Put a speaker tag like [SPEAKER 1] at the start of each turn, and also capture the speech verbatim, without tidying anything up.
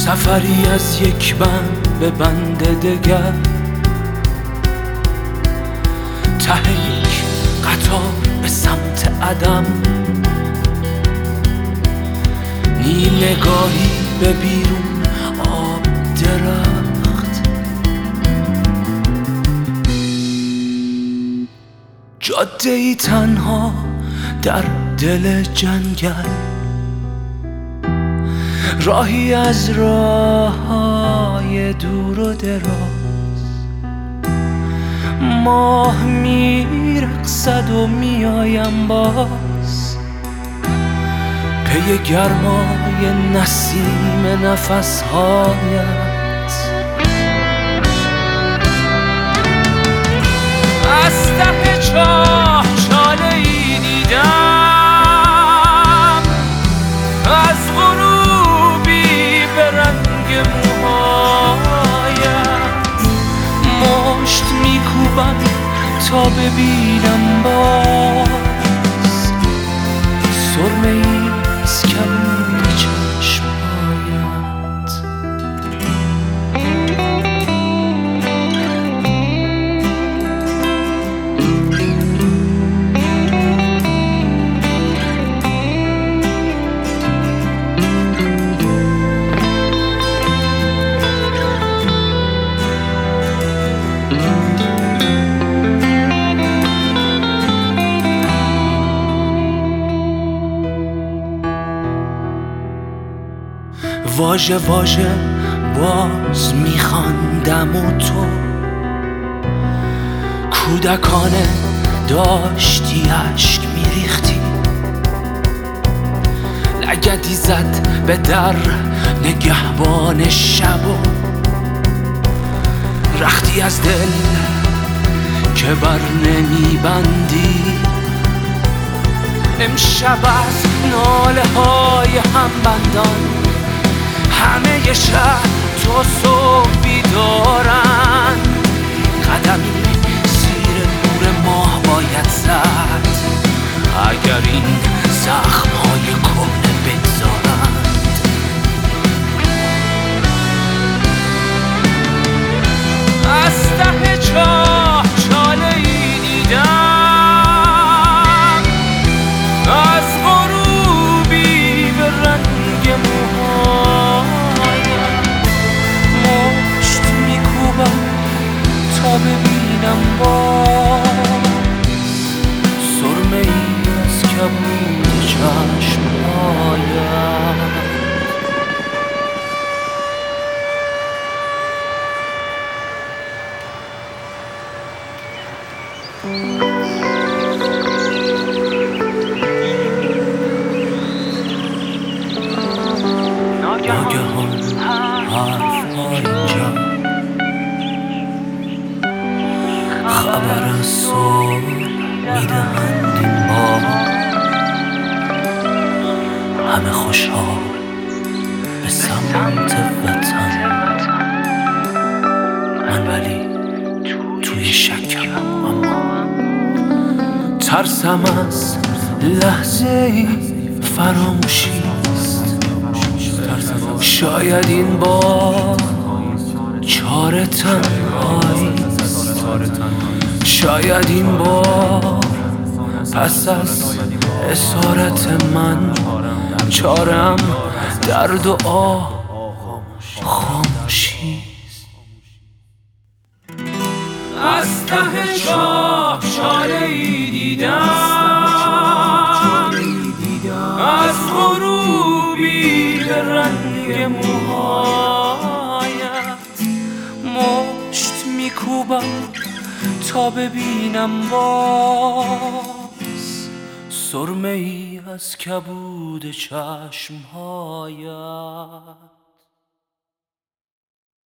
[SPEAKER 1] سفری از یک بند به بند دگر، ته یک قطار به سمت عدم، نیم نگاهی به بیرون آب درخت، جاده ای تنها در دل جنگل، راهی از راههای دور و دراز، ماه میرقصد و میایم باز، پی گرمای نسیم نفسهایت، از ته چاه چاله ای دیدم، از غروبی به رنگ موهایت، مشت میکوبم تا ببینم باز، سرمه ای از کمون چشمهایت. واژه واژه باز میخواندم و تو کودکانه داشتی اشک میریختی، لگدی زد به در نگهبان شب و رختی از دل که بر نمیبندی، امشب از ناله های همبندان همه شب تو صبح بیدارن، قدمی زیر نور ماه باید زد اگر این زخمهای کهنه بگذارند. از ته چاه چاله ای دیدم، از غروبی به رنگ موهایت، مشت میکوبم تا ببینم باز، سرمه ای از کبود چشمهایت. ناگهان حرف‌های اینجا خبر از صلح میدهند این بار، همه خوشحال به سمت وطن، من ولی توی شکم، اما ترسم از لحظه ای فراموشی، شاید این بار چاره تنهایی، شاید این بار پس از اسارت من چارم درد و آه خاموشی. از ته چاه چاله ای دیدم، از غروبی به رنگ موهایت، مشت میکوبم تا ببینم باز، سرمه ای از کبود چشمهایت.